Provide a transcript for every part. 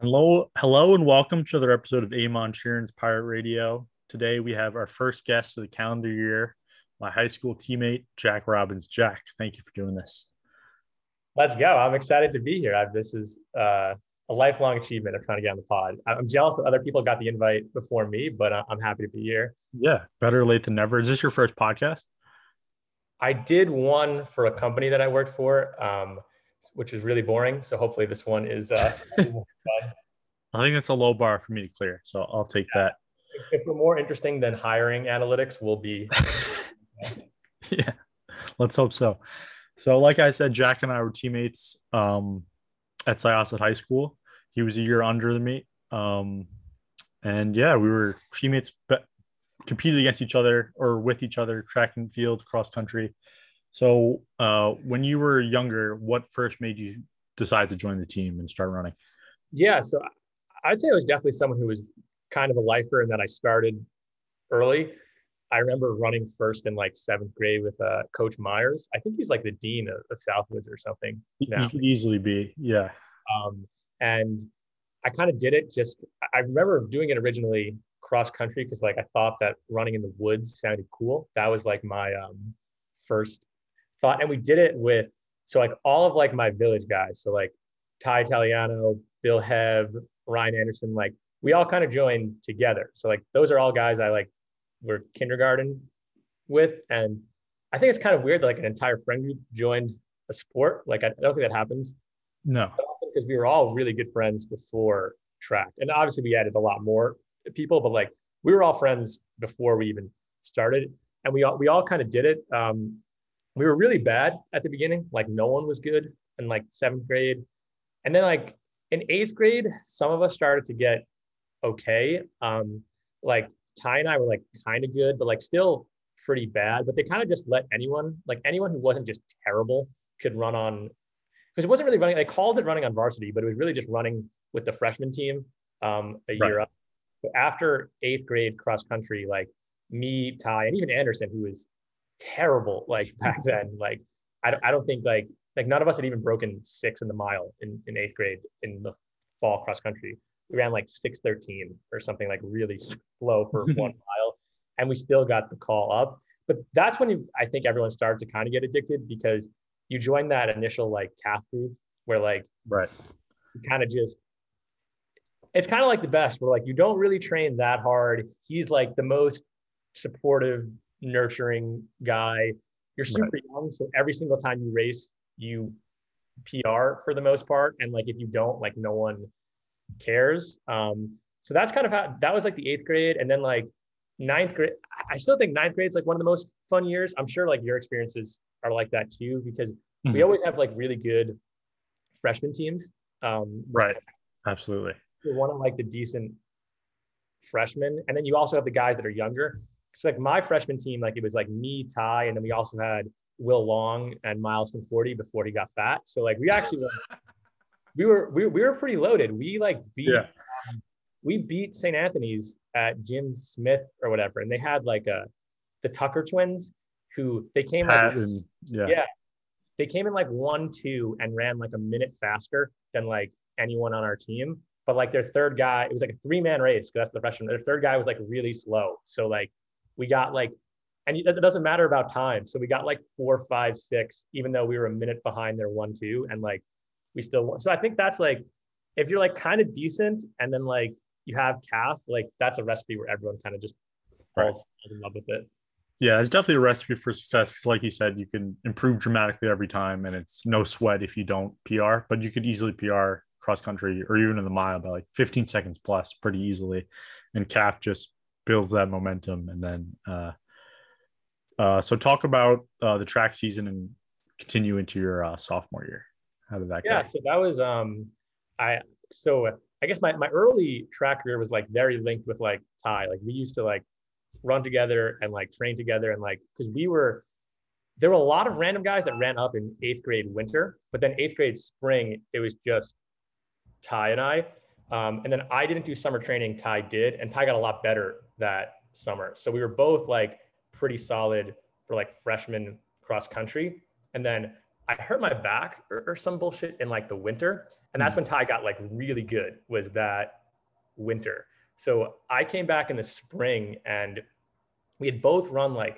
Hello, and welcome to another episode of Amon Sheeran's Pirate Radio. Today we have our first guest of the calendar year, my high school teammate, Jack Robbins. Jack, thank you for doing this. Let's go. I'm excited to be here. This is a lifelong achievement of trying to get on the pod. I'm jealous that other people got the invite before me, but I'm happy to be here. Yeah, better late than never. Is this your first podcast? I did one for a company that I worked for, which was really boring. So hopefully this one is fun. I think that's a low bar for me to clear, so I'll take that. If we're more interesting than hiring analytics, we'll be. Yeah, let's hope so. So, like I said, Jack and I were teammates at Syosset High School. He was a year under than me. And yeah, we were teammates, but competed against each other or with each other, track and field, cross country. So, when you were younger, what first made you decide to join the team and start running? Yeah, so I'd say I was definitely someone who was kind of a lifer and that I started early. I remember running first in like seventh grade with Coach Myers. I think he's like the dean of Southwoods or something He now. could easily be, yeah. And I kind of did it just, I remember doing it originally cross country because like I thought that running in the woods sounded cool. That was like my first thought. And we did it with, so like all of like my village guys. So like Ty Italiano, Bill Hebb, Ryan Anderson, like we all kind of joined together. So like those are all guys I like were kindergarten with. And I think it's kind of weird that like an entire friend group joined a sport. Like I don't think that happens No. because we were all really good friends before track. And obviously we added a lot more people, but like we were all friends before we even started. And we all kind of did it. We were really bad at the beginning. Like no one was good in like seventh grade. And then like in eighth grade, some of us started to get okay. Like Ty and I were like kind of good, but like still pretty bad. But they kind of just let anyone, like anyone who wasn't just terrible, could run on, because it wasn't really running. They called it running on varsity, but it was really just running with the freshman team a year up. But after eighth grade cross country, like me, Ty, and even Anderson, who was terrible like back then, like I don't think like none of us had even broken six in the mile in eighth grade in the fall cross country. We ran like 6:13 or something like really slow for 1 mile, and we still got the call up. But that's when I think everyone started to kind of get addicted because you join that initial like calf group where like Right. you kind of just it's kind of like the best where like you don't really train that hard. He's like the most supportive, nurturing guy. You're Right. super young, so every single time you race, you PR for the most part, and like if you don't, like no one cares. So that's kind of how that was like the eighth grade, and then like ninth grade. I still think ninth grade is like one of the most fun years. I'm sure like your experiences are like that too because we Mhm. always have like really good freshman teams. Right. Absolutely. You're one of like the decent freshmen, and then you also have the guys that are younger. So like my freshman team, like it was like me, Ty, and then we also had Will Long and Miles Conforti before he got fat. So like we actually we were pretty loaded. We like Yeah. beat St. Anthony's at Jim Smith or whatever, and they had like the Tucker twins who they came like Pat and yeah. yeah they came in like 1-2 and ran like a minute faster than like anyone on our team. But like their third guy, it was like a 3-man race because that's the freshman. Their third guy was like really slow. So like we got like, and it doesn't matter about time. So we got like 4, 5, 6, even though we were a minute behind their 1-2, and like we still won. So I think that's like, if you're like kind of decent and then like you have calf, like that's a recipe where everyone kind of just Right. falls in love with it. Yeah, it's definitely a recipe for success because, like you said, you can improve dramatically every time, and it's no sweat if you don't PR. But you could easily PR cross country or even in the mile by like 15 seconds plus pretty easily, and calf just builds that momentum. And then, so talk about the track season and continue into your sophomore year. How did that Yeah, go? so that was I so I guess my early track career was like very linked with like Ty. Like we used to like run together and like train together and like because there were a lot of random guys that ran up in eighth grade winter, but then eighth grade spring it was just Ty and I. And then I didn't do summer training, Ty did, and Ty got a lot better that summer. So we were both like pretty solid for like freshman cross country. And then I hurt my back or some bullshit in like the winter. And that's when Ty got like really good, was that winter. So I came back in the spring and we had both run like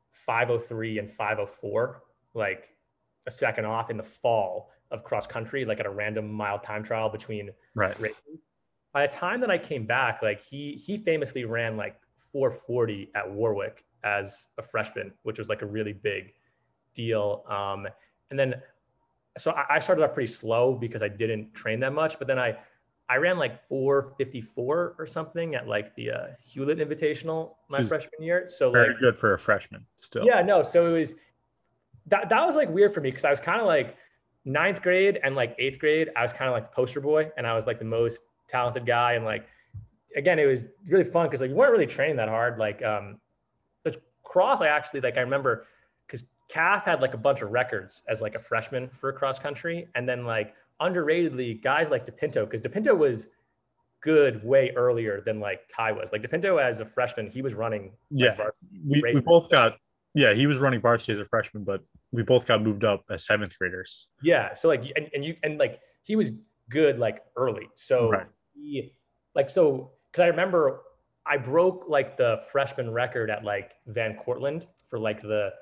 5:03 and 5:04, like a second off in the fall of cross country, like at a random mile time trial between Right. races. By the time that I came back, like he famously ran like 4:40 at Warwick as a freshman, which was like a really big deal. And then so I started off pretty slow because I didn't train that much, but then I ran like 4:54 or something at like the Hewlett Invitational my freshman year. So very like good for a freshman still. yeah, no, so it was that was like weird for me because I was kind of like ninth grade and like eighth grade, I was kind of like the poster boy and I was like the most talented guy. And like again, it was really fun because like we weren't really training that hard. Like the cross, I actually like I remember because Calf had like a bunch of records as like a freshman for cross country, and then like underratedly guys like DePinto, because DePinto was good way earlier than like Ty was. Like DePinto as a freshman, he was running like we both got he was running varsity as a freshman, but we both got moved up as seventh graders. Yeah, so like and like he was good like early. So right. he like so because I remember I broke like the freshman record at like Van Cortlandt for like the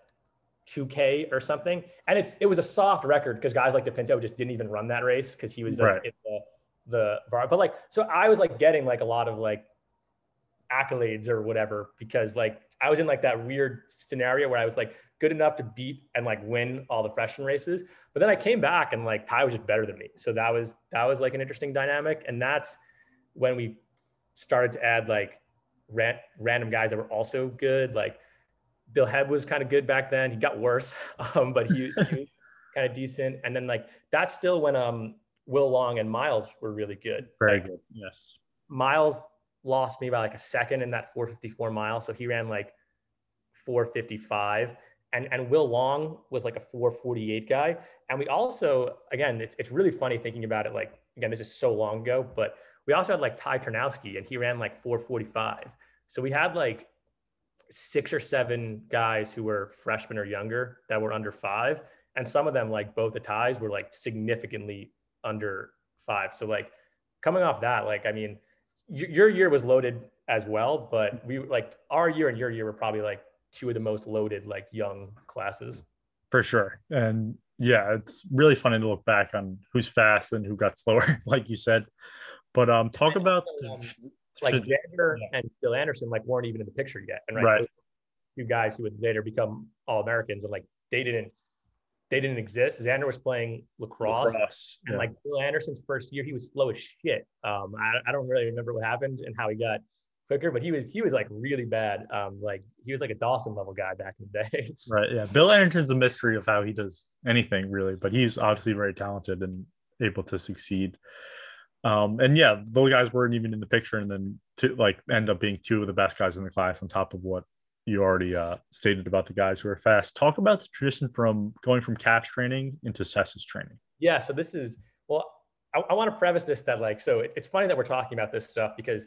2K or something, and it was a soft record because guys like DePinto just didn't even run that race because he was like right. in the but like so I was like getting like a lot of like accolades or whatever because like I was in like that weird scenario where I was like good enough to beat and like win all the freshman races, but then I came back and like Ty was just better than me, so that was like an interesting dynamic. And that's when we started to add like random guys that were also good. Like Bill Head was kind of good back then. He got worse, but he was kind of decent. And then like that's still when Will Long and Miles were really good. Very like, good. Yes. Miles lost me by like a second in that 4:54 mile. So he ran like 4:55. And Will Long was like a 4:48 guy. And we also, again, it's really funny thinking about it. Like, again, this is so long ago, but we also had like Ty Tarnowski and he ran like 4:45. So we had like 6 or 7 guys who were freshmen or younger that were under 5. And some of them, like both the Ties, were like significantly under 5. So like coming off that, like, I mean, your year was loaded as well, but we like our year and your year were probably like two of the most loaded, like young classes. For sure. And yeah, it's really funny to look back on who's fast and who got slower, like you said. But talk about like Xander and Bill Anderson like weren't even in the picture yet. And right. Those two guys who would later become All-Americans, and like they didn't exist. Xander was playing lacrosse. And like Bill Anderson's first year, he was slow as shit. I don't really remember what happened and how he got quicker, but he was like really bad. Like he was like a Dawson level guy back in the day. Right. Yeah. Bill Anderson's a mystery of how he does anything really, but he's obviously very talented and able to succeed. And yeah, those guys weren't even in the picture, and then to like end up being two of the best guys in the class on top of what you already stated about the guys who are fast. Talk about the tradition from going from CAPS training into CESA's training. Yeah. So this is, well, I want to preface this that like, so it's funny that we're talking about this stuff because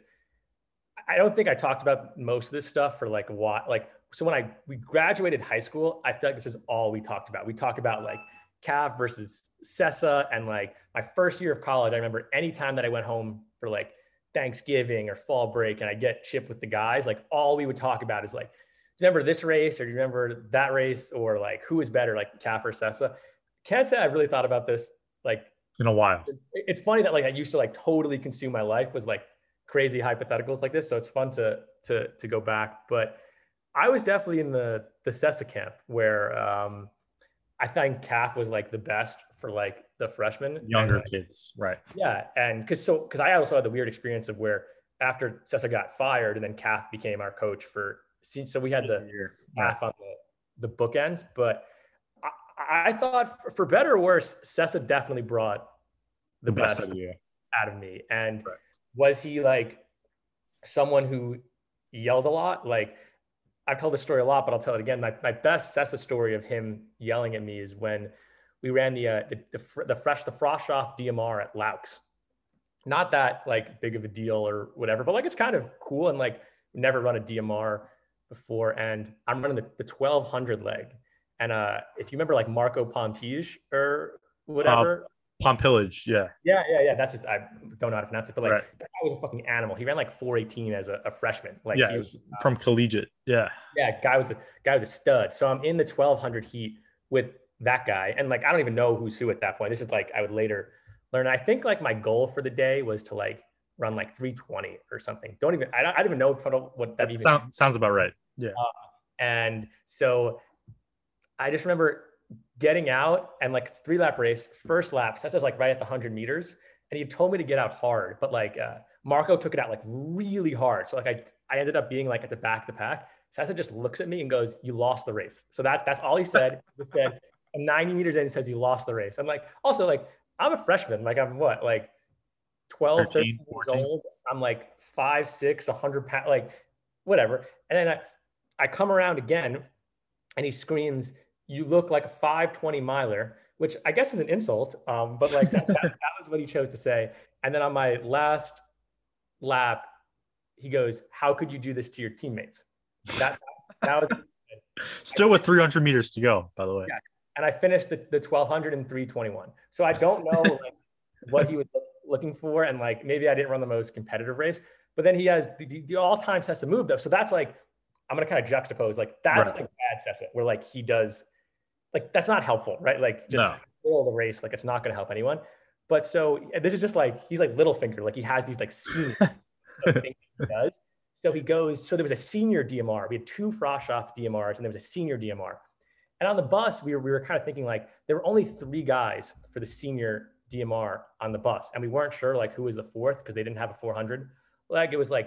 I don't think I talked about most of this stuff for like what, like, so when we graduated high school, I feel like this is all we talked about. We talk about like CAF versus CESA. And like my first year of college, I remember anytime that I went home for like Thanksgiving or fall break and I get shipped with the guys, like all we would talk about is like, do you remember this race or do you remember that race, or like who is better, like CAF or CESA? Can't say I've really thought about this like in a while. It's funny that like I used to like totally consume my life was like crazy hypotheticals like this. So it's fun to go back. But I was definitely in the CESA camp where I think CAF was like the best for like the freshmen. Younger like, kids. Right. Yeah. And because I also had the weird experience of where after CESA got fired and then CAF became our coach so we had the CAF on the bookends. But I thought for better or worse, CESA definitely brought the best out of me. And was he like someone who yelled a lot? Like I've told this story a lot, but I'll tell it again. My best CESA story of him yelling at me is when we ran the Froschoff DMR at Laux. Not that like big of a deal or whatever, but like it's kind of cool, and like never run a DMR before. And I'm running the 1200 leg, And if you remember like Marco Pompige or Uh, whatever. Pompillage, yeah. Yeah. That's just, I don't know how to pronounce it, but like Right. that guy was a fucking animal. He ran like 4:18 as a freshman. Like Yeah, he it was, was from collegiate. Yeah. yeah, guy was a stud. So I'm in the 1200 heat with that guy, and like I don't even know who's who at that point. This is like I would later learn. I think like my goal for the day was to like run like 320 or something. I don't even know what that That even. sounds about right. Yeah. And so I just remember getting out and like it's 3 lap race. First lap, Sessa's like right at the 100 meters, and he told me to get out hard, but like Marco took it out like really hard. So like I ended up being like at the back of the pack. Sessa just looks at me and goes, "You lost the race." So that's all he said. He said, 90 meters in, says you lost the race. I'm like, also like I'm a freshman. Like I'm what, like 12, 13 years old. I'm like 5'6", 100 pounds, like whatever. And then I come around again and he screams, "You look like a 520 miler," which I guess is an insult. But like that was what he chose to say. And then on my last lap, he goes, "How could you do this to your teammates?" That was still with 300 meters to go, by the way. Yeah. And I finished the 1200 in 321. So I don't know like, what he was looking for. And like, maybe I didn't run the most competitive race, but then he has the all-time Sessa move though. So that's like, I'm going to kind of juxtapose, like that's right. Like bad Sessa where like he does, like, that's not helpful, right? Like just middle of the race, like it's not going to help anyone. But so this is just like, he's like Littlefinger, like he has these like schemes of things he does. So he goes, so there was a senior DMR. We had 2 Froschoff DMRs and there was a senior DMR. And on the bus, we were kind of thinking like, there were only 3 guys for the senior DMR on the bus. And we weren't sure like who was the 4th because they didn't have a 400. Like it was like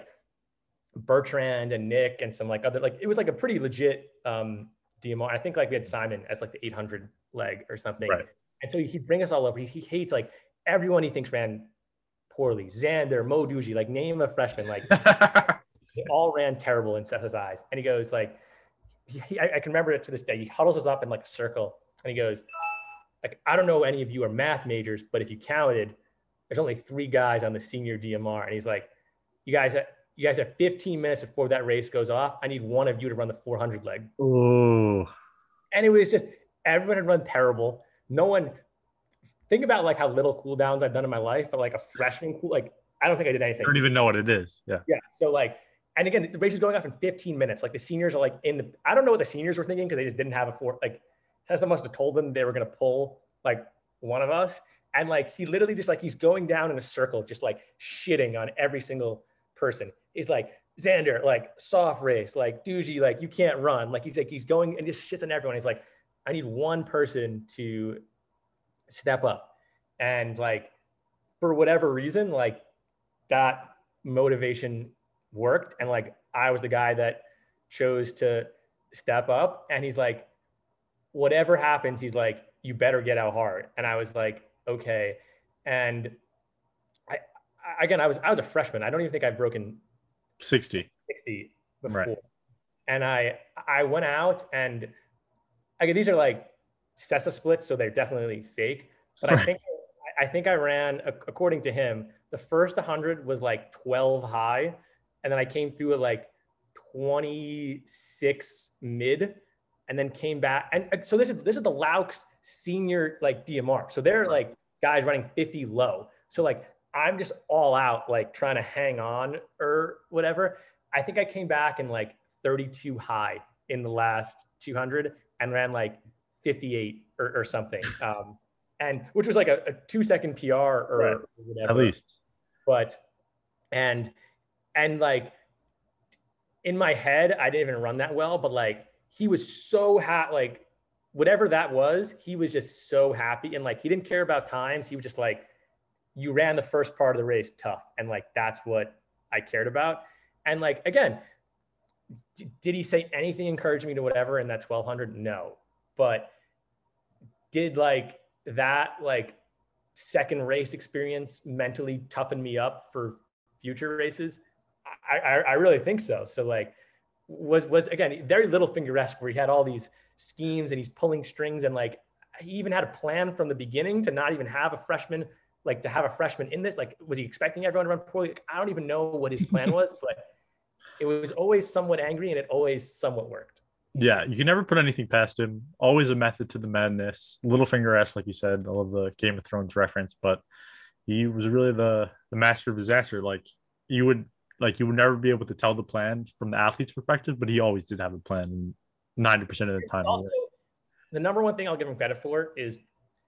Bertrand and Nick and some like other, like it was like a pretty legit DMR. I think like we had Simon as like the 800 leg or something. Right. And so he'd bring us all over. He hates like everyone he thinks ran poorly. Xander, Mo Duji, like name a freshman, like they all ran terrible in Seth's eyes. And he goes like, I can remember it to this day. He huddles us up in like a circle and he goes, like, I don't know any of you are math majors, but if you counted, there's only 3 guys on the senior DMR. And he's like, you guys have 15 minutes before that race goes off. I need one of you to run the 400 leg. Ooh. And it was just, everyone had run terrible. No one, think about like how little cool downs I've done in my life, but like a freshman cool, like, I don't think I did anything. I don't even know what it is. Yeah. Yeah. So like, and again, the race is going off in 15 minutes. Like the seniors are like I don't know what the seniors were thinking because they just didn't have like Tessa must have told them they were going to pull like one of us. And like, he literally just like, he's going down in a circle, just like shitting on every single person. He's like, Xander, like soft race, like Duji, like you can't run. Like he's going and just shits on everyone. He's like, I need one person to step up. And like, for whatever reason, like that motivation worked. And like, I was the guy that chose to step up. And he's like, whatever happens, he's like, you better get out hard. And I was like, okay. And I was a freshman. I don't even think I've broken 60 before. Right. And I went out and these are like Sessa splits, so they're definitely fake. But right. I think I ran, according to him, the first 100 was like 12 high, and then I came through at like 26 mid, and then came back. And so this is the Laux senior like DMR. So they're like guys running 50 low. So like I'm just all out, like trying to hang on or whatever. I think I came back in like 32 high in the last 200 and ran like 58 or something. And which was like a 2-second PR or whatever. At least. But, and like in my head, I didn't even run that well, but like he was so happy, like whatever that was, he was just so happy. And like, he didn't care about times. He was just like, you ran the first part of the race tough. And like, that's what I cared about. And like, again, did he say anything encouraging me to whatever in that 1200? No. But did like that like second race experience mentally toughen me up for future races? I really think so. So like was again, very Littlefinger-esque where he had all these schemes and he's pulling strings and like, he even had a plan from the beginning to not even have a freshman, like to have a freshman in this. Like, was he expecting everyone to run poorly? Like, I don't even know what his plan was, but it was always somewhat angry and it always somewhat worked. Yeah, you can never put anything past him. Always a method to the madness. Littlefinger-esque, like you said. I love the Game of Thrones reference, but he was really the master of disaster. You would you would never be able to tell the plan from the athlete's perspective, but he always did have a plan, and 90% of the time. Also, the number one thing I'll give him credit for is,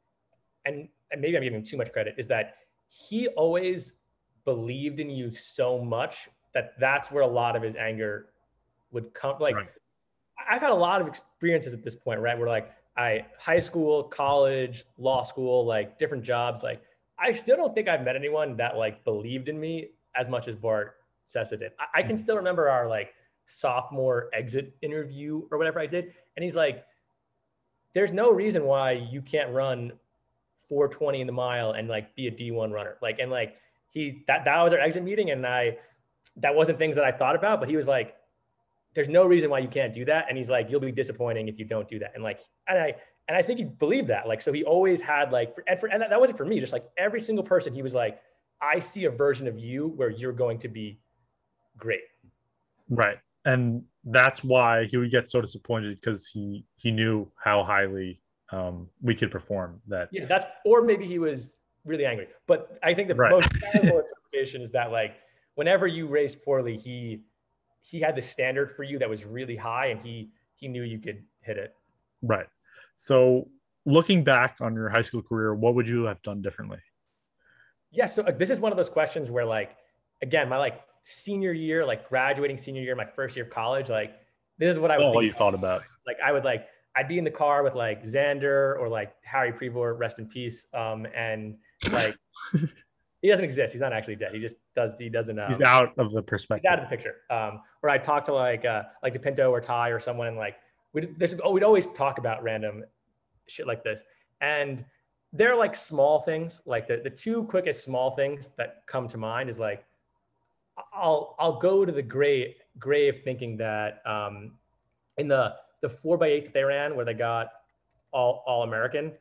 and maybe I'm giving him too much credit, is that he always believed in you so much that that's where a lot of his anger would come. Like, right. I've had a lot of experiences at this point, right? Where like high school, college, law school, like different jobs. Like, I still don't think I've met anyone that like believed in me as much as Bart Sessa did. I can still remember our like sophomore exit interview or whatever I did. And he's like, there's no reason why you can't run 4:20 in the mile and like be a D1 runner. Like, and like that was our exit meeting. And that wasn't things that I thought about, but he was like, there's no reason why you can't do that. And he's like, you'll be disappointing if you don't do that. And like, and I think he believed that. Like, so he always had like, and that wasn't for me, just like every single person, he was like, I see a version of you where you're going to be great. Right. And that's why he would get so disappointed, because he knew how highly we could perform that. Yeah, or maybe he was really angry. But I think the most valuable interpretation is that like whenever you race poorly, he had the standard for you that was really high, and he knew you could hit it. Right. So looking back on your high school career, what would you have done differently? Yeah. So this is one of those questions where like, again, my like senior year, like graduating senior year, my first year of college, like this is what I would all you thought about. Like I'd be in the car with like Xander or like Harry Prevor, rest in peace. And like, he doesn't exist. He's not actually dead. He doesn't. He's out of the perspective. He's out of the picture. Where I talk to like DePinto or Ty or someone, and like we'd always talk about random shit like this. And they're like small things. Like the two quickest small things that come to mind is like, I'll go to the grave thinking that in the 4x8 that they ran where they got all American,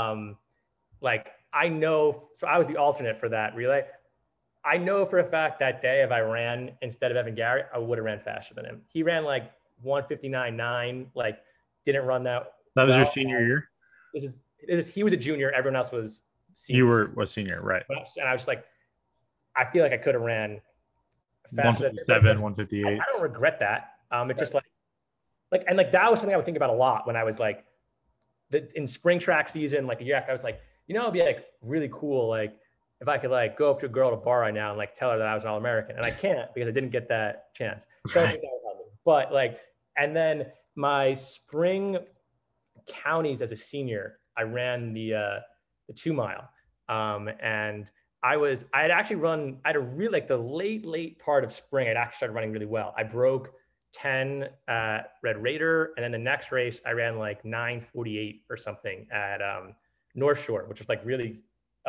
like I know, so I was the alternate for that relay. I know for a fact that day if I ran instead of Evan Garrett, I would have ran faster than him. He ran like 1:59.9, like didn't run that. That was your senior year? He was a junior. Everyone else was senior. You were a senior, right? And I was just like, I feel like I could have ran faster. 157, 158. I don't regret that. It's just like, and like that was something I would think about a lot when I was like, in spring track season, like the year after, I was like, it'd be like really cool, like if I could like go up to a girl at a bar right now and like tell her that I was an All-American, and I can't because I didn't get that chance. So I think that would help me. But like, and then my spring counties as a senior, I ran the 2 mile, and I had a really like the late part of spring, I'd actually started running really well. I broke 10 at Red Raider, and then the next race I ran like 9:48 or something at North Shore, which was like really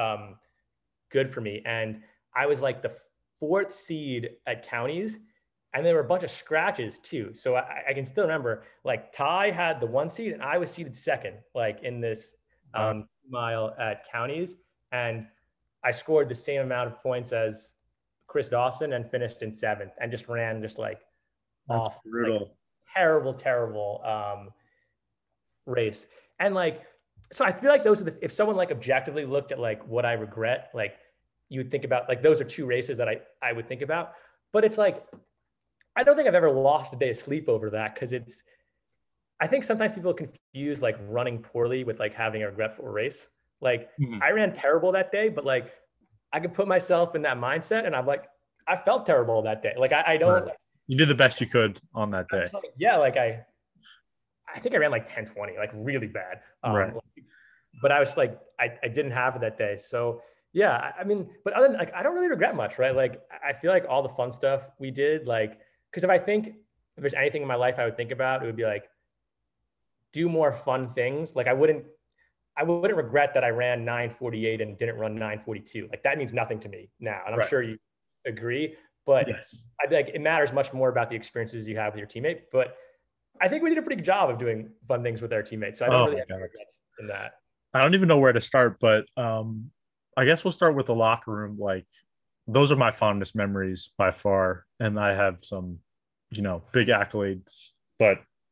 good for me. And I was like the 4th seed at counties, and there were a bunch of scratches too. So I can still remember like Ty had the 1 seed and I was seeded 2nd, like in this mile at counties. And I scored the same amount of points as Chris Dawson and finished in 7th, and just ran just like that's off, brutal. Like, terrible race. And like, so I feel like those are if someone like objectively looked at like what I regret, like you would think about like those are 2 races that I would think about. But it's like, I don't think I've ever lost a day of sleep over that, because I think sometimes people confuse like running poorly with like having a regretful race. Like I ran terrible that day, but like I could put myself in that mindset, and I'm like, I felt terrible that day. Like I don't. Right. You did the best you could on that day. Like, yeah, like I think I ran like 10:20, like really bad. Right. But I was like, I didn't have it that day. So yeah, I mean, but other than like, I don't really regret much, right? Like I feel like all the fun stuff we did, like, because if there's anything in my life I would think about, it would be like, do more fun things. Like I wouldn't regret that I ran 9:48 and didn't run 9:42. Like that means nothing to me now. And I'm sure you agree, but yes. I think it matters much more about the experiences you have with your teammate. But I think we did a pretty good job of doing fun things with our teammates. So I don't really have regrets in that. I don't even know where to start, but I guess we'll start with the locker room. Like those are my fondest memories by far. And I have some, big accolades, but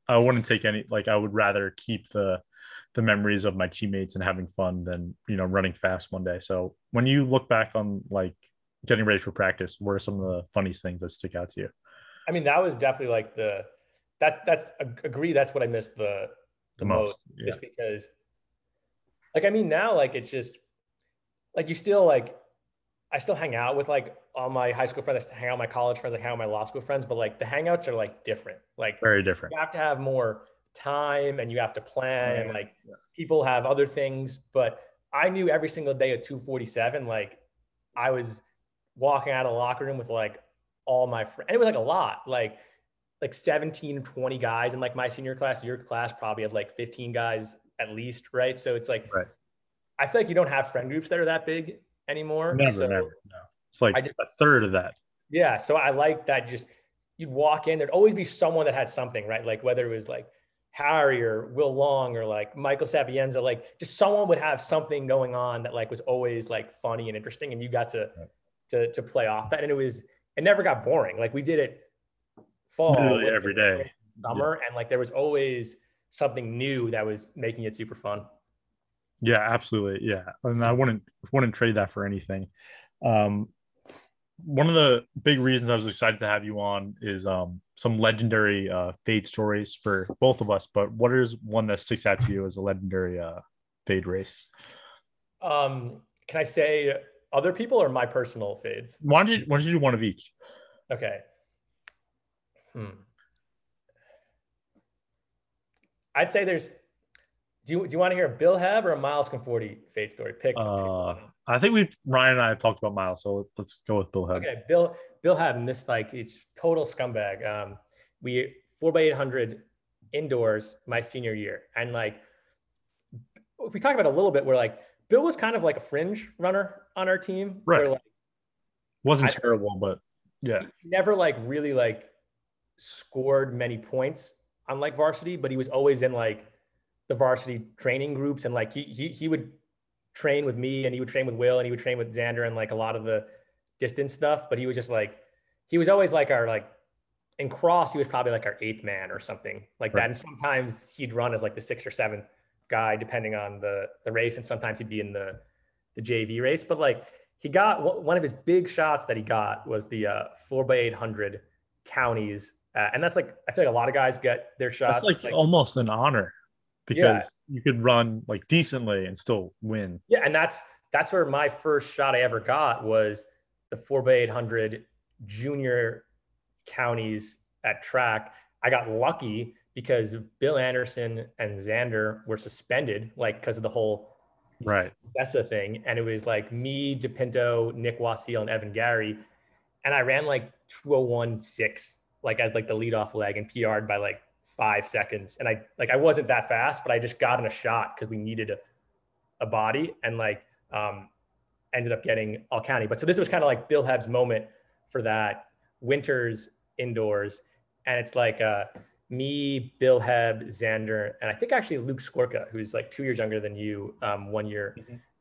I wouldn't take any, like I would rather keep the memories of my teammates and having fun than, running fast one day. So when you look back on like getting ready for practice, what are some of the funniest things that stick out to you I mean, that was definitely like that's agree. That's what I missed the the most, most? Yeah. just because, like, I mean, now, like, it's just like you still like, I still hang out with like all my high school friends. I hang out with my college friends. I hang out with my law school friends. But like the hangouts are like different. Like Very different. you have to have more time and you have to plan and like Yeah. people have other things. But I knew every single day at 2:47, like I was walking out of the locker room with like all my friends. And it was like a lot, like 17, 20 guys in like my senior class. Your class probably had like 15 guys at least, right? So it's like Right. I feel like you don't have friend groups that are that big anymore. Never, So never. No. It's like I just a third of that. yeah, so I like that. Just you'd walk in, there'd always be someone that had something, right? Like whether it was like Harry or Will Long or like Michael Sapienza, like just someone would have something going on that like was always like funny and interesting, and you got to Right. to play off that, and it never got boring. Like we did it fall, Literally winter, every day. Yeah. summer, and like there was always something new that was making it super fun. Yeah, absolutely. Yeah. And I wouldn't trade that for anything. Um, One of the big reasons I was excited to have you on is some legendary fade stories for both of us. But what is one that sticks out to you as a legendary fade race? Can I say other people or my personal fades? Why don't you do one of each? Okay. Hmm. I'd say there's. Do you want to hear a Bill Hebb or a Miles Conforti fade story? Pick one. I think Ryan and I have talked about Miles, so let's go with Bill Hebb. Okay, Bill Hebb, and this like he's total scumbag. We 4x800 indoors my senior year, and like we talked about a little bit where like Bill was kind of like a fringe runner on our team, where Right. like Wasn't I terrible, but yeah. he never like really like scored many points on like varsity, but he was always in like the varsity training groups, and like he would train with me and he would train with Will and he would train with Xander and like a lot of the distance stuff. But he was just like he was always like our like in cross, he was probably like our eighth man or something like that. Right. And sometimes he'd run as like the sixth or seventh guy, depending on the race. And sometimes he'd be in the JV race. But like he got one of his big shots that he got was the 4x800 counties. And that's like, I feel like a lot of guys get their That's shots. like almost an honor Yeah. because you could run like decently and still win. Yeah. And that's where my first shot I ever got was the 4x800 junior counties at track. I got lucky because Bill Anderson and Xander were suspended, like because of the whole Right. Odessa thing. And it was like me, DePinto, Nick Wasil, and Evan Gary. And I ran like 201.6, like as like the leadoff leg and PR'd by like 5 seconds. And I wasn't that fast, but I just got in a shot because we needed a body and like ended up getting all county. But so this was kind of like Bill Hebb's moment for that winters indoors. And it's like me, Bill Hebb, Xander, and I think actually Luke Skorka, who's like 2 years younger than you, 1 year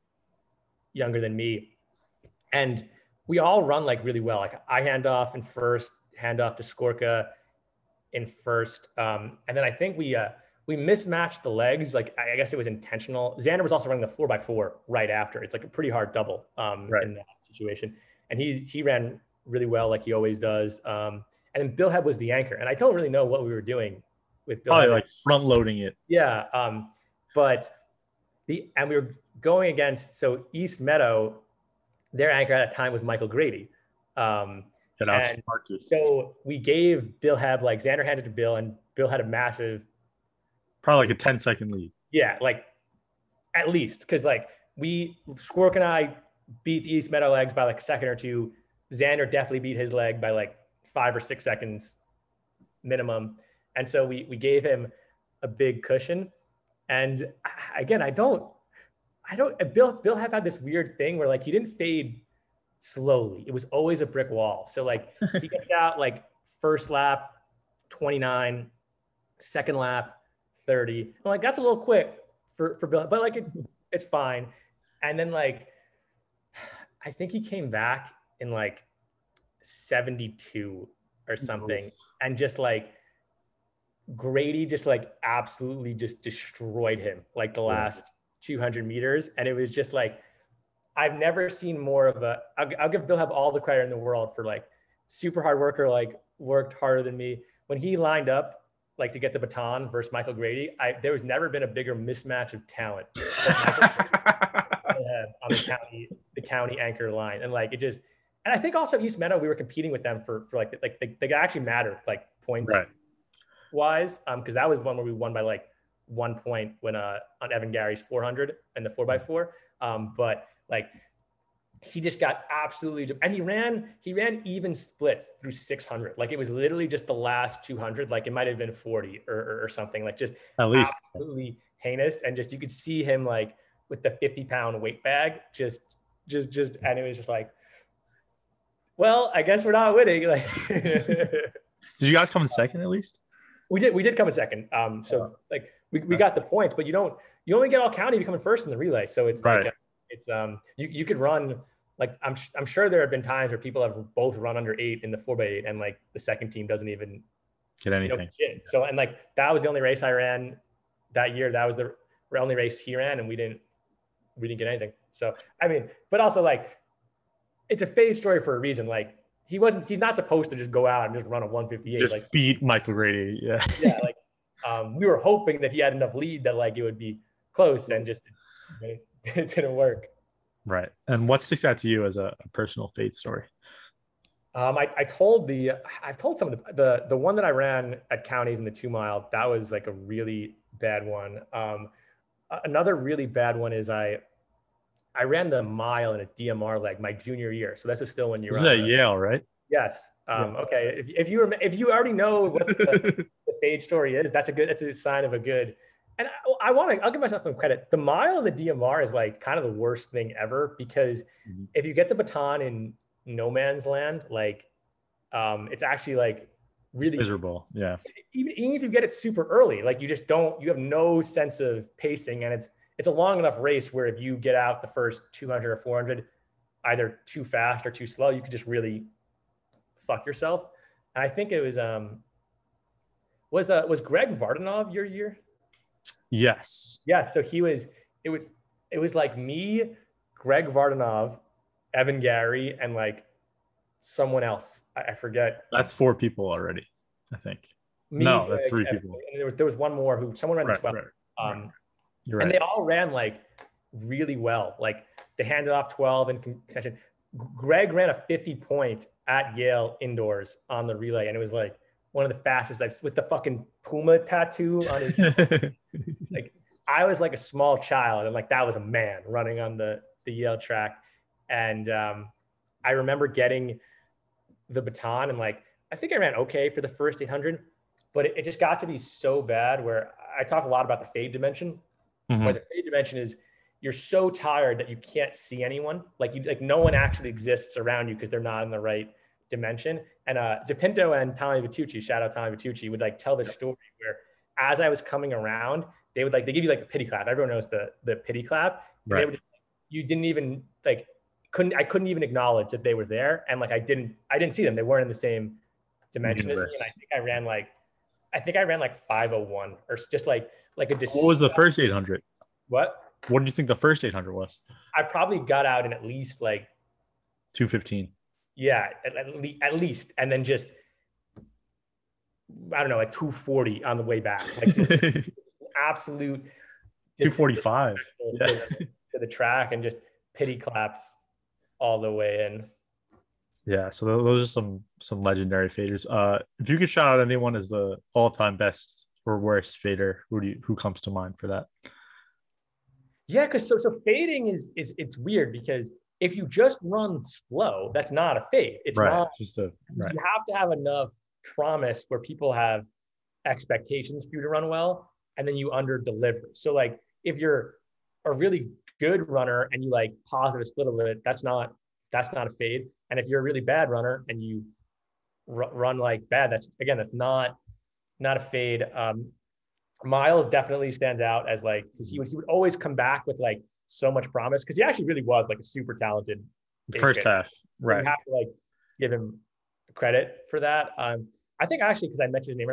younger than me. And we all run like really well. Like I hand off in first, hand off to Skorka in first. And then I think we mismatched the legs. Like I guess it was intentional. Xander was also running the 4x4 right after. It's like a pretty hard double Right. in that situation. And he ran really well, like he always does. And then Bill Hebb was the anchor. And I don't really know what we were doing with Bill Probably Hebb. like front loading it. Yeah. But and we were going against, so East Meadow, their anchor at that time was Michael Grady. Get And outsmarted. so we gave Bill Hebb, like Xander handed to Bill, and Bill had a massive, Probably like a 10-second lead. yeah, like at least, because like Squirk and I beat the East Meadow legs by like a second or two. Xander definitely beat his leg by like 5 or 6 seconds minimum. And so we gave him a big cushion. And again, Bill had this weird thing where like he didn't fade slowly. It was always a brick wall. So like he gets out like first lap 29, second lap 30. I'm like, that's a little quick for Bill, but like it's fine. And then like I think he came back in like 72 or something. Oof. And just like Grady just like absolutely just destroyed him like the last 200 meters. And it was just like, I've never seen more of a, I'll give Bill Hebb all the credit in the world for like super hard worker, like worked harder than me. When he lined up like to get the baton versus Michael Grady, there was never been a bigger mismatch of talent on the county anchor line. And like, it just, and I think also East Meadow, we were competing with them for like they actually mattered like points wise. Cause that was the one where we won by like 1 point when on Evan Gary's 400 and the 4x4. But like he just got absolutely, and he ran even splits through 600. Like it was literally just the last 200. Like it might've been 40 or something, like just at least absolutely heinous. And just, you could see him like with the 50-pound weight bag, just, and it was just like, well, I guess we're not winning. Like, did you guys come in second at least? We did come in second. So like we got the points, but you only get all county if you come in first in the relay. So it's like, it's you could run, like, I'm sure there have been times where people have both run under 8 in the 4x8 and like the second team doesn't even get anything. So, and like, that was the only race I ran that year. That was the only race he ran, and we didn't get anything. So, I mean, but also like, it's a fade story for a reason. Like he's not supposed to just go out and just run a 158. Just like beat Michael Grady. Yeah. Yeah. Like we were hoping that he had enough lead that like it would be close, and just it didn't work. Right. And what sticks out to you as a personal fade story? I've told some of the one that I ran at counties in the 2 mile. That was like a really bad one. Another really bad one is I ran the mile in a DMR leg my junior year. So this is still when you were at Yale, right? Yes. Okay. If you already know what the fade story is, that's a sign of a good. And I'll give myself some credit. The mile in the DMR is like kind of the worst thing ever, because if you get the baton in no man's land, like it's actually like really miserable. Yeah. Even if you get it super early, like you have no sense of pacing, and it's a long enough race where if you get out the first 200 or 400, either too fast or too slow, you could just really fuck yourself. And I think it was Greg Vardanov your year? Yes. Yeah. So it was like me, Greg Vardanov, Evan Gary, and like someone else. I forget. That's 4 people already, I think. No, that's 3 people. And there was one more someone ran the 12. You're right. And they all ran like really well. Like they handed off 12 in contention. Greg ran a 50 point at Yale indoors on the relay, and it was like one of the fastest with the fucking Puma tattoo on his like I was like a small child, and like that was a man running on the Yale track. And I remember getting the baton, and like I think I ran okay for the first 800, but it just got to be so bad where I talk a lot about the fade dimension. Where the fade dimension is, you're so tired that you can't see anyone. Like no one actually exists around you because they're not in the right dimension. And DePinto and Tommy Vitucci, shout out Tommy Vitucci, would like tell the story where as I was coming around, they give you like the pity clap. Everyone knows the pity clap. Right. They would you didn't even like I couldn't even acknowledge that they were there, and like I didn't see them. They weren't in the same dimension as me. And I think I ran like 501 or just like a. What was the first 800? What do you think the first 800 was? I probably got out in at least like 2:15. Yeah, at least, and then just I don't know, like 2:40 on the way back. Like absolute 2:45 to the track, and just pity claps all the way in. Yeah, so those are some legendary faders. If you could shout out anyone as the all-time best or worst fader, who comes to mind for that? Yeah, because so fading is it's weird, because if you just run slow, that's not a fade. It's not just a right. You have to have enough promise where people have expectations for you to run well, and then you under deliver. So like if you're a really good runner and you like positive a little bit, that's not a fade. And if you're a really bad runner and you run like bad, that's not a fade. Miles definitely stands out as like, because he would always come back with like so much promise, because he actually really was like a super talented first half. Right. You have to like give him credit for that. I think actually, because I mentioned his name earlier,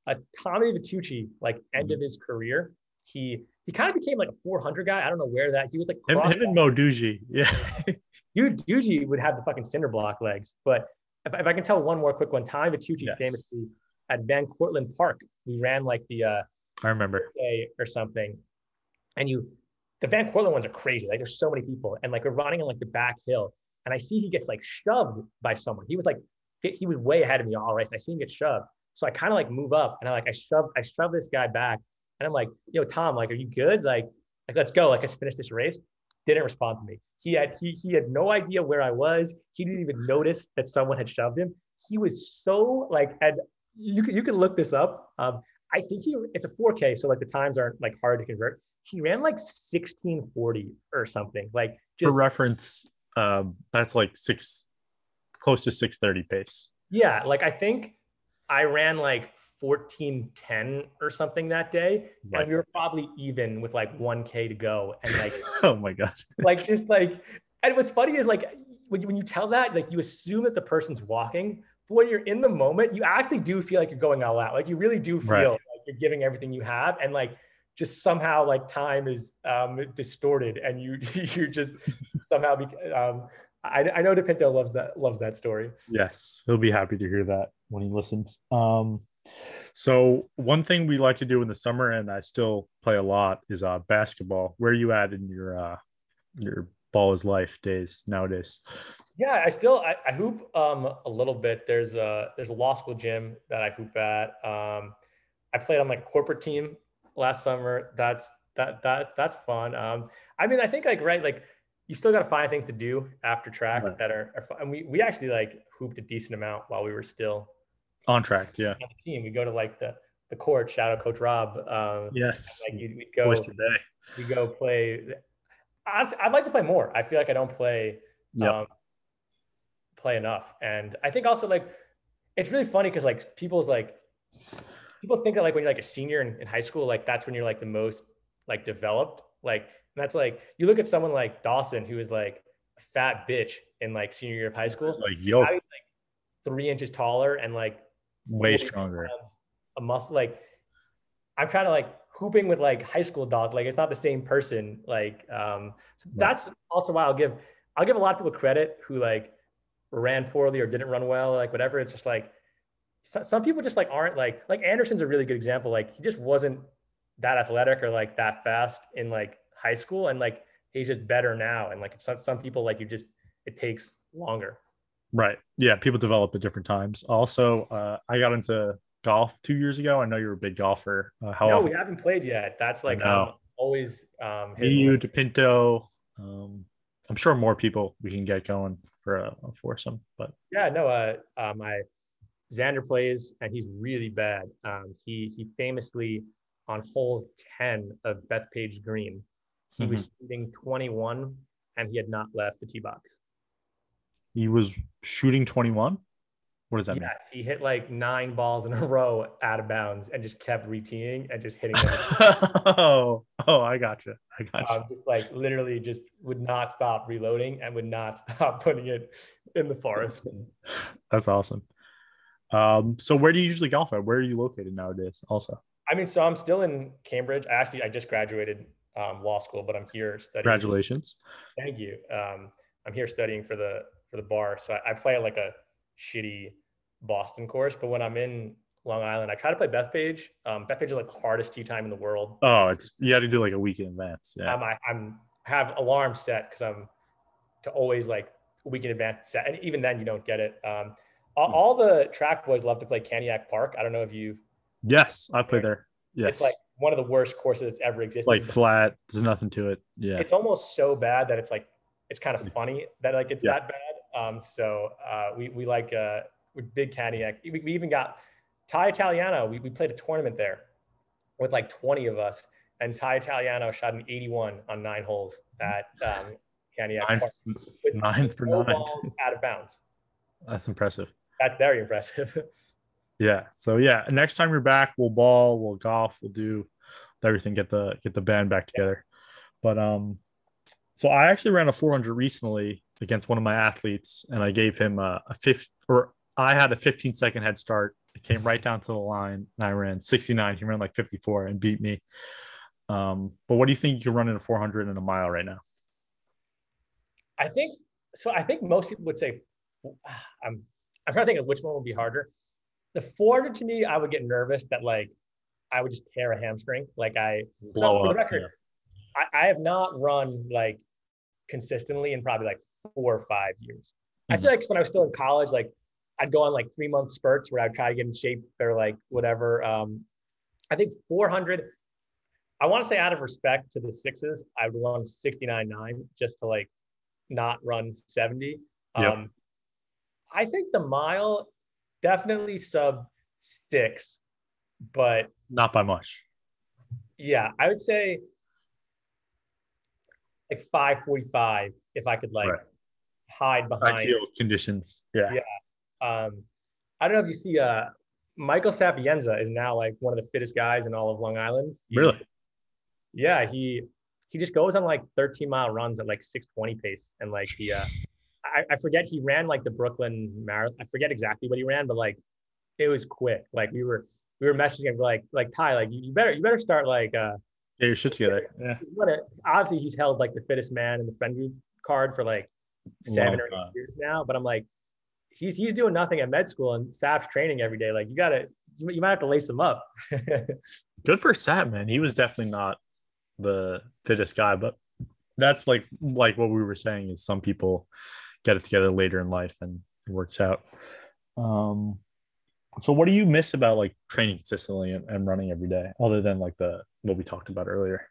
Tommy Vitucci, like end of his career, he kind of became like a 400 guy. I don't know where that he was like Him and Mo Duji. Yeah. Dude, Duji would have the fucking cinder block legs. But if I can tell one more quick one, Tommy Vitucci Yes. famously at Van Cortlandt Park, we ran like the I remember or something, and the Van Cortlandt ones are crazy. Like there's so many people, and like we're running on like the back hill, and I see he gets like shoved by someone. He was way ahead of me all right. I see him get shoved, so I kind of like move up, and I shove this guy back, and I'm like, yo, Tom, like, are you good? Like let's go. Like let's finish this race. Didn't respond to me. He had no idea where I was. He didn't even notice that someone had shoved him. He was so like, and you can look this up. I think it's a 4K, so like the times aren't like hard to convert. He ran like 1640 or something. Like just for reference, that's like close to 6:30 pace. Yeah, like I think I ran like 14:10 or something that day, right. And we were probably even with like 1K to go, and like oh my god, like just like, and what's funny is like when you tell that, like you assume that the person's walking, but when you're in the moment, you actually do feel like you're going all out. Like you really do feel like you're giving everything you have, and like just somehow like time is distorted, and you're just somehow I know DePinto loves that story. Yes, he'll be happy to hear that when he listens. So one thing we like to do in the summer, and I still play a lot, is basketball. Where are you at in your ball is life days nowadays? Yeah, I hoop a little bit. There's a law school gym that I hoop at. I played on like a corporate team last summer. That's fun. I mean, I think like you still got to find things to do after track that are fun. And we actually like hooped a decent amount while we were still on track. Yeah. On the team. We go to like the court, shout out Coach Rob. Yes. Like we'd go play. Honestly, I'd like to play more. I feel like I don't play enough. And I think also like, it's really funny because like people think that like when you're like a senior in high school, like that's when you're like the most like developed. Like that's like, you look at someone like Dawson, who is like a fat bitch in like senior year of high school. It's like, yo, he's like 3 inches taller and like way stronger. A muscle. Like I'm trying to like hooping with like high school dogs. Like it's not the same person. Like, so that's also why I'll give a lot of people credit who like ran poorly or didn't run well, like whatever. It's just like, some people just like aren't like Anderson's a really good example. Like he just wasn't that athletic or like that fast in like high school, and like he's just better now. And like some people like it takes longer. Right. Yeah. People develop at different times. Also, I got into golf 2 years ago. I know you're a big golfer. No, we haven't played yet. That's like always you, DePinto. I'm sure more people we can get going for a foursome. But yeah, no. My Xander plays, and he's really bad. He famously on hole 10 of Bethpage Green, he was shooting 21, and he had not left the tee box. He was shooting 21? What does that mean? Yes, he hit like 9 balls in a row out of bounds and just kept reteeing and just hitting them. oh, I gotcha. Just like literally just would not stop reloading and would not stop putting it in the forest. That's awesome. So where do you usually golf at? Where are you located nowadays also? I mean, so I'm still in Cambridge. I just graduated law school, but I'm here studying. Congratulations. Thank you. I'm here studying for the bar. So I play at like a shitty Boston course, but when I'm in Long Island, I try to play Bethpage. Bethpage is like the hardest tee time in the world. Oh, you had to do like a week in advance. Yeah. I have alarms set because I'm to always like a week in advance set, and even then you don't get it. All the track boys love to play Caniac Park. I don't know if you've. Yes, I play there. Yes. It's like one of the worst courses that's ever existed. Like flat, there's nothing to it. Yeah. It's almost so bad that it's kind of funny that like it's that bad. So we like we're big Caniac. We even got Ty Italiano. We played a tournament there with like 20 of us, and Ty Italiano shot an 81 on 9 holes at Caniac Park with 9 for 9 balls out of bounds. That's impressive. That's very impressive. Yeah. So yeah, next time you're back, we'll ball, we'll golf, we'll do everything, get the band back together. But so I actually ran a 400 recently against one of my athletes, and I gave him a 50, or I had a 15-second head start. It came right down to the line, and I ran 69. He ran like 54 and beat me. But what do you think you can run in a 400 in a mile right now? I think so. I think most people would say, I'm I'm trying to think of which one would be harder. The 400 to me, I would get nervous that like I would just tear a hamstring. Like so Blow for the up. record, Yeah. I have not run like consistently in probably like 4 or 5 years. I feel Mhm. like when I was still in college, like I'd go on like 3 month spurts where I'd try to get in shape or like whatever. I think 400. I want to say out of respect to the sixes, I would run 69.9 just to like not run 70. Yep. Um, I think the mile definitely sub 6, but Not by much. yeah, I would say like 5:45 if I could like Right. hide behind. Ideal conditions. Yeah. Yeah. Um, I don't know if you see Michael Sapienza is now like one of the fittest guys in all of Long Island. Really? Yeah, he just goes on like 13-mile runs at like 6:20 pace. And like I forget he ran like the Brooklyn Marathon. I forget exactly what he ran, but like it was quick. Like we were messaging him like Ty, like you better start like Get your shit together. Yeah. obviously he's held like the fittest man in the friend group card for like Long 7 or 8 time. years now. But I'm like, he's doing nothing at med school and Sap's training every day. Like you might have to lace him up. Good for Sat, man. He was definitely not the fittest guy, but that's like what we were saying is some people get it together later in life and it works out. Um, so what do you miss about like training consistently and running every day, other than like the what we talked about earlier?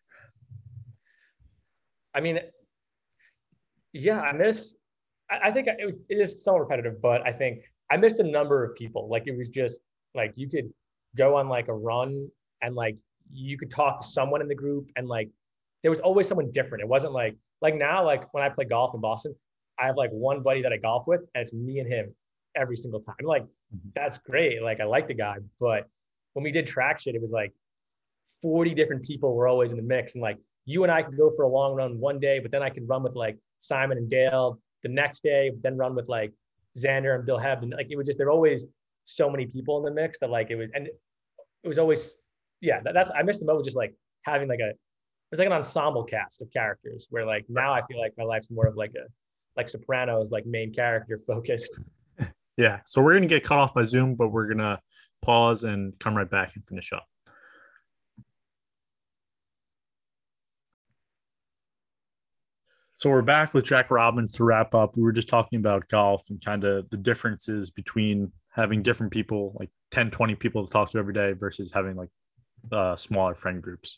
I mean, yeah, I miss. I think it is somewhat repetitive, but I think I missed the number of people. Like it was just like you could go on like a run and like you could talk to someone in the group and like there was always someone different. It wasn't like now like when I play golf in Boston, I have like one buddy that I golf with and it's me and him every single time. Like that's great. Like I like the guy, but when we did track shit, it was like 40 different people were always in the mix. And like you and I could go for a long run one day, but then I could run with like Simon and Dale the next day, then run with like Xander and Bill Hebb. And like it was just, there were always so many people in the mix that like it was always, yeah, that's, I missed the moment just like having like it was like an ensemble cast of characters where like now I feel like my life's more of like like Sopranos, like main character focused. Yeah. So we're gonna get cut off by Zoom, but we're gonna pause and come right back and finish up. So we're back with Jack Robbins to wrap up. We were just talking about golf and kind of the differences between having different people, like 10, 20 people to talk to every day versus having like smaller friend groups.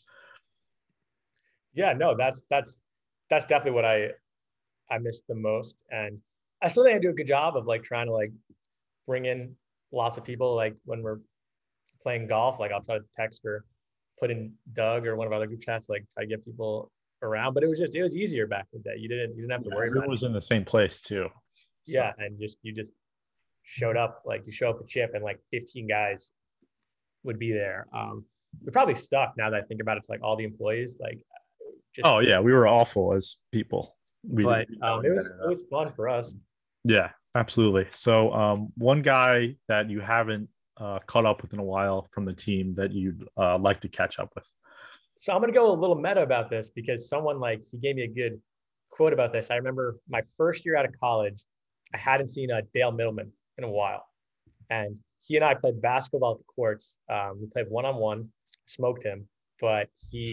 Yeah, no, that's definitely what I miss the most. And I still think I do a good job of like trying to like bring in lots of people. Like when we're playing golf, like I'll try to text or put in Doug or one of our other group chats, like I get people around. But it was easier back in the day. You didn't have to Yeah, worry about everyone it. was in the same place too. So Yeah, and you just showed up like you show up a chip and like 15 guys would be there. We probably stuck now that I think about it to like all the employees, like just oh yeah, we were awful as people. We but didn't know it any was better it though. was fun for us. Yeah, absolutely. So one guy that you haven't caught up with in a while from the team that you'd like to catch up with. So I'm gonna go a little meta about this because someone like he gave me a good quote about this. I remember my first year out of college, I hadn't seen a Dale Middleman in a while, and he and I played basketball at the courts. We played one on one, smoked him, but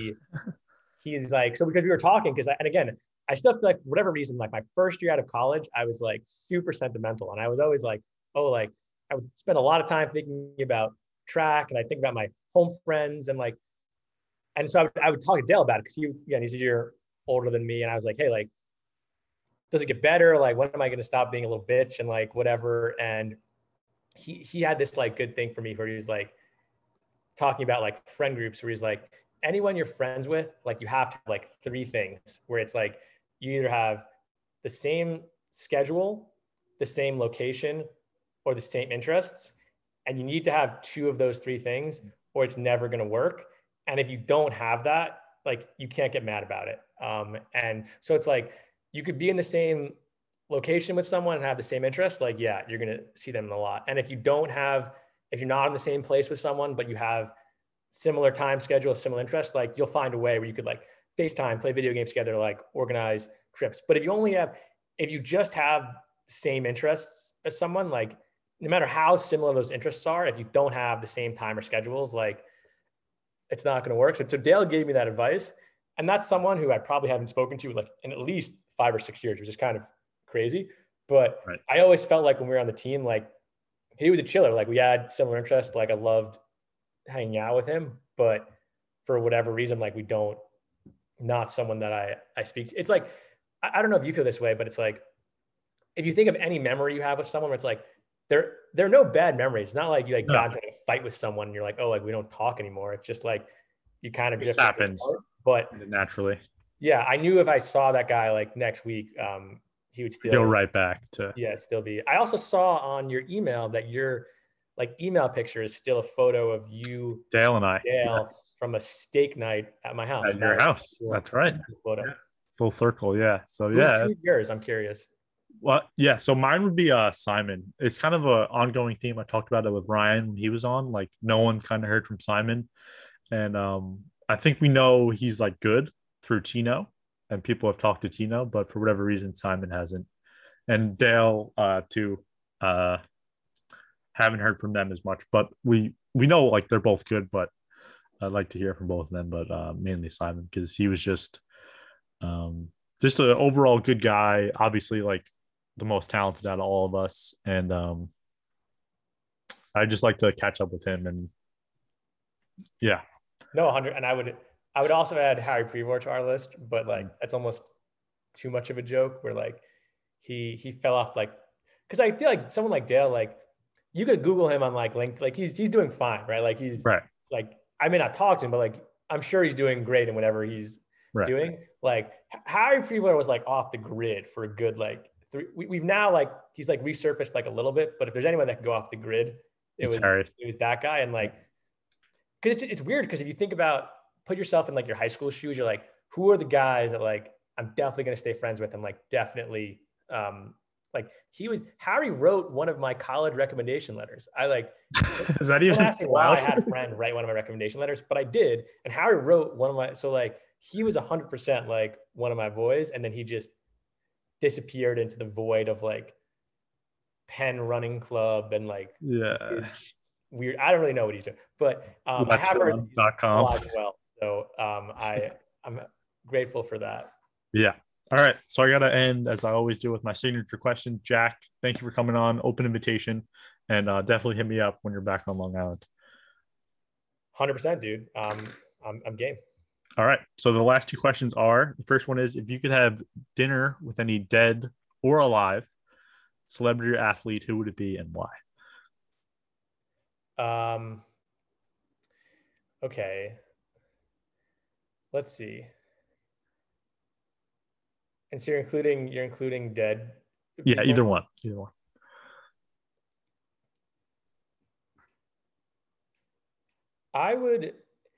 he's like so because we were talking because and again I still feel like for whatever reason like my first year out of college I was like super sentimental and I was always like oh like I would spend a lot of time thinking about track and I think about my home friends and like and so I would talk to Dale about it because he was again he's a year older than me and I was like hey like does it get better like when am I going to stop being a little bitch and like whatever and he had this like good thing for me where he was like talking about like friend groups where he's like anyone you're friends with like you have to have like three things where it's like you either have the same schedule the same location or the same interests and you need to have two of those three things or it's never going to work and if you don't have that like you can't get mad about it and so it's like you could be in the same location with someone and have the same interests, like, yeah, you're going to see them a lot. And if you're not in the same place with someone, but you have similar time schedule, similar interests, like you'll find a way where you could like FaceTime, play video games together, like organize trips. But if you just have same interests as someone, like no matter how similar those interests are, if you don't have the same time or schedules, like it's not going to work. So Dale gave me that advice. And that's someone who I probably haven't spoken to like in at least 5 or 6 years, which is kind of crazy. But Right. I always felt like when we were on the team, like he was a chiller. Like we had similar interests. Like I loved hanging out with him, but for whatever reason, like not someone that I speak to. It's like, I don't know if you feel this way, but it's like, if you think of any memory you have with someone, where it's like, there are no bad memories. It's not like you like got into a fight with someone and you're like, oh, like we don't talk anymore. It's just like you kind of It just drift happens. apart. But Naturally. yeah, I knew if I saw that guy like next week, he would still go right back to. Yeah, still be. I also saw on your email that your like email picture is still a photo of you, Dale and I. Dale, Yes. from a steak night at my house. At your house. Cool. That's right. Cool photo. Yeah. Full circle. Yeah. So Who's yours? I'm curious. Well, yeah. So mine would be Simon. It's kind of an ongoing theme. I talked about it with Ryan when he was on. Like no one kind of heard from Simon, and I think we know he's like good through Tino, and people have talked to Tino, but for whatever reason, Simon hasn't. And Dale too. Haven't heard from them as much, but we know like they're both good. But I'd like to hear from both of them, but mainly Simon because he was just an overall good guy. Obviously, like the most talented out of all of us, and I just like to catch up with him. And yeah, no, 100. And I would also add Harry Prevor to our list, but like that's almost too much of a joke. Where like he fell off, like because I feel like someone like Dale, like you could Google him on like LinkedIn, like he's doing fine, right? Like he's right. Like I may not talk to him, but like I'm sure he's doing great in whatever he's doing. Like Harry Prevor was like off the grid for a good like we've now like he's like resurfaced like a little bit, but if there's anyone that can go off the grid, it was that guy. And like because it's weird because if you think about put yourself in like your high school shoes, you're like, who are the guys that like I'm definitely gonna stay friends with? And like definitely like Harry wrote one of my college recommendation letters. I like is that even why I had a friend write one of my recommendation letters, but I did. And Harry wrote one of my, so like he was 100% like one of my boys. And then he just disappeared into the void of like Penn running club and like weird. I don't really know what he's doing, but I have heard .com. Well. So I'm grateful for that. Yeah. All right. So I got to end as I always do with my signature question. Jack, thank you for coming on. Open invitation. And definitely hit me up when you're back on Long Island. 100%, dude. I'm game. All right. So the last two questions are, the first one is, if you could have dinner with any dead or alive celebrity or athlete, who would it be and why? Okay. Let's see. And so you're including dead people? Yeah, either one. I would,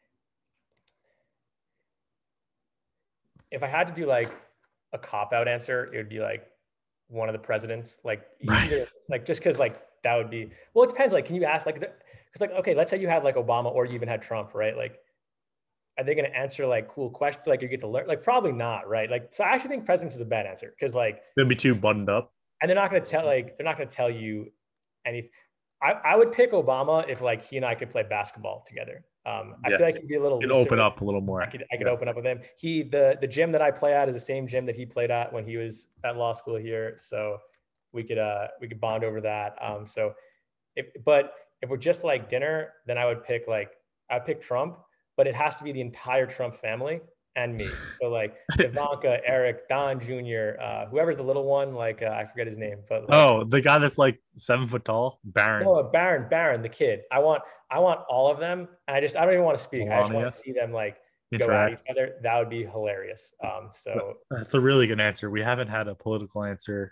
if I had to do like a cop-out answer, it would be like one of the presidents, like either, like just because like that would be, well, it depends. Like, can you ask like, because like, okay, let's say you have like Obama or you even had Trump, right? Like, are they going to answer like cool questions? Like you get to learn, like probably not, right? Like, so I actually think presidents is a bad answer because like they'll be too buttoned up, and they're not going to tell you anything. I would pick Obama if like he and I could play basketball together. I feel like he'd be a little. It'd open up a little more. I could open up with him. The gym that I play at is the same gym that he played at when he was at law school here, so we could bond over that. If we're just like dinner, then I'd pick Trump. But it has to be the entire Trump family and me. So like Ivanka, Eric, Don Jr., whoever's the little one, like I forget his name, but like, the guy that's like 7 foot tall, Barron. No, Barron, the kid. I want all of them, and I don't even want to speak. Melania. I just want to see them like interact. Go at each other. That would be hilarious. So that's a really good answer. We haven't had a political answer.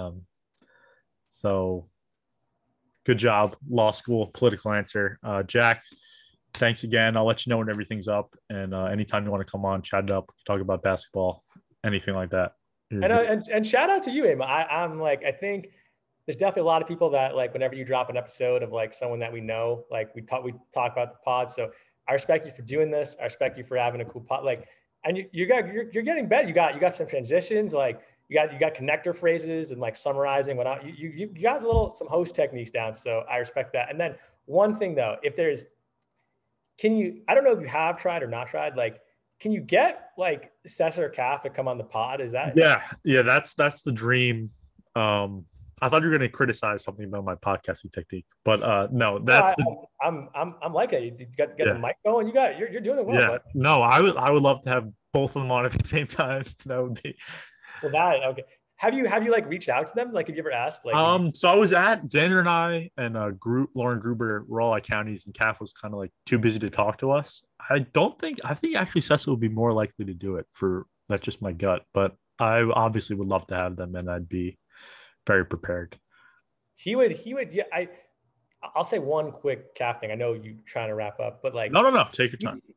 So good job, law school political answer, Jack. Thanks again. I'll let you know when everything's up. And anytime you want to come on, chat it up, talk about basketball, anything like that. You're And, good. and shout out to you, Emma. I'm like, I think there's definitely a lot of people that like whenever you drop an episode of like someone that we know, like we talk about the pod. So I respect you for doing this. I respect you for having a cool pod. Like, and you're getting better. You got some transitions. Like you got connector phrases and like summarizing what you got some host techniques down. So I respect that. And then one thing though, if there's I don't know if you have tried or not tried, like, can you get like Cesar or Calf to come on the pod? Is that Yeah, that's the dream. I thought you were going to criticize something about my podcasting technique, but no, no, that's the I'm like it. You got the yeah. mic going. You're doing it well, Yeah. but No, I would love to have both of them on at the same time. That would be well, that okay. Have you like reached out to them? Like, have you ever asked? Like, would you? so I was at Xander and I and Lauren Gruber were all at counties, and Calf was kind of like too busy to talk to us. I think actually Cecil would be more likely to do it. For that's just my gut, but I obviously would love to have them, and I'd be very prepared. He would. Yeah, I'll say one quick Calf thing. I know you trying to wrap up, but like, No, take your time.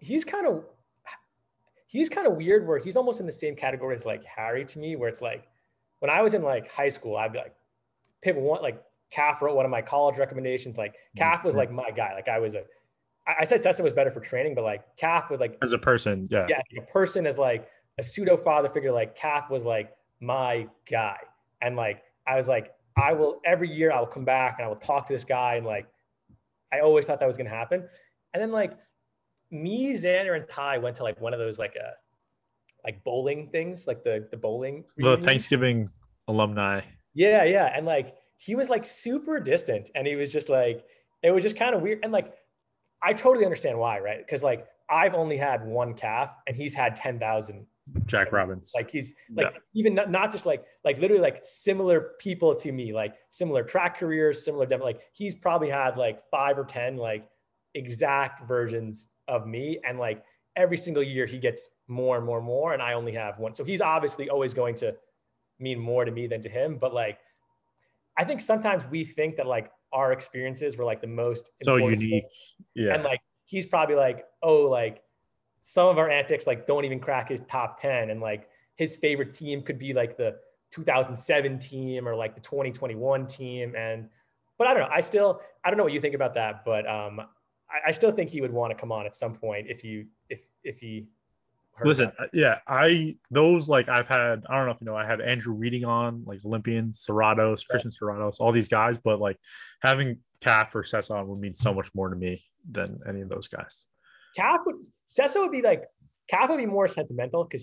He's kind of weird where he's almost in the same category as like Harry to me, where it's like when I was in like high school, I'd be like pick one, like Calf wrote one of my college recommendations. Like Calf was like my guy. Like I said Sessa was better for training, but like Calf was like As a person, yeah. yeah, like a person as like a pseudo father figure. Like Calf was like my guy, and like I was like I will every year I will come back and I will talk to this guy, and like I always thought that was gonna happen, and then like me, Xander, and Ty went to like one of those like bowling things, like the bowling The reunion. Thanksgiving alumni. Yeah, and like he was like super distant, and he was just like it was just kind of weird, and like I totally understand why, right? Because like I've only had one Calf, and he's had 10,000. Jack Robbins. Like he's Yeah. like even not just like literally like similar people to me, like similar track careers, similar demo. Like he's probably had like 5 or 10 like exact versions of me, and like every single year he gets more and more and more, and I only have one. So he's obviously always going to mean more to me than to him. But like I think sometimes we think that like our experiences were like the most So important unique. things. Yeah. And like he's probably like, oh, like some of our antics like don't even crack his top 10, and like his favorite team could be like the 2007 team or like the 2021 team. And but I don't know, I don't know what you think about that, but I still think he would want to come on at some point if he heard Listen, that. yeah, those like I've had, I don't know if you know, I had Andrew Reading on, like Olympians, Serratos, Christian Serratos, all these guys, but like having Calf or Cesar would mean so much more to me than any of those guys. Cessa would be like Calf would be more sentimental because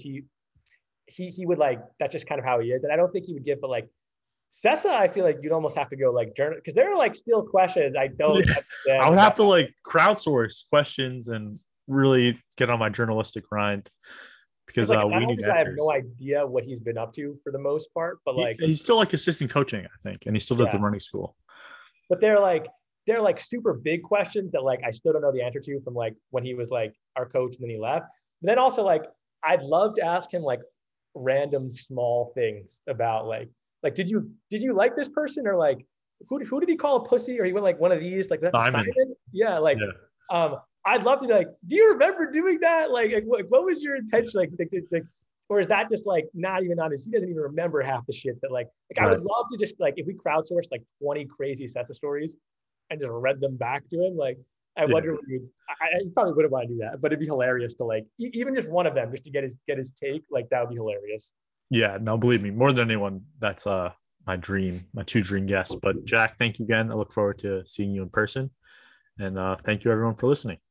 he would like that's just kind of how he is, and I don't think he would give, but like Cessa, I feel like you'd almost have to go like journal because there are like still questions I don't understand. I would have to like crowdsource questions and really get on my journalistic grind because like, we need I have answers. no idea what he's been up to for the most part, but like He's still like assistant coaching, I think, and he still does the running school. But they're like super big questions that like I still don't know the answer to from like when he was like our coach and then he left. But then also like I'd love to ask him like random small things about like did you like this person, or like who did he call a pussy, or he went like one of these like that's Simon. Yeah, like I'd love to be like, do you remember doing that? Like what was your intention? Like or is that just like not even honest? He doesn't even remember half the shit that like I would love to just like if we crowdsourced like 20 crazy sets of stories and just read them back to him. Like I wonder what I probably wouldn't want to do that, but it'd be hilarious to like even just one of them just to get his take. Like that would be hilarious. Yeah, no, believe me, more than anyone, that's my two dream guests. But Jack, thank you again. I look forward to seeing you in person. And thank you everyone for listening.